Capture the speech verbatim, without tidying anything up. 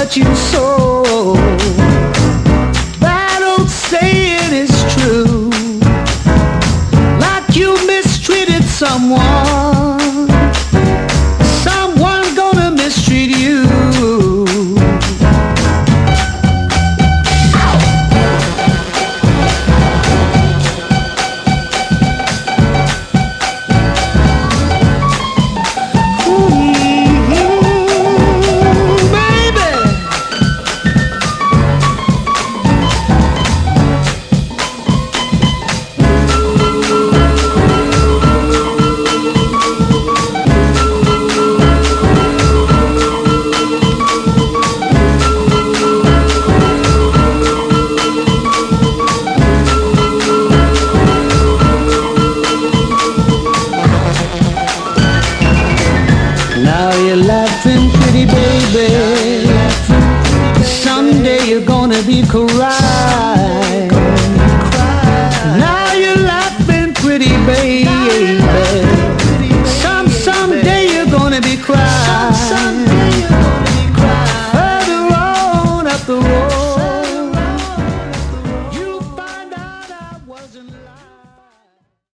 what you sow. That old saying is true. Like you mistreated someone, someone gonna mistreat you. Now you're laughing, pretty baby. Someday you're gonna be crying.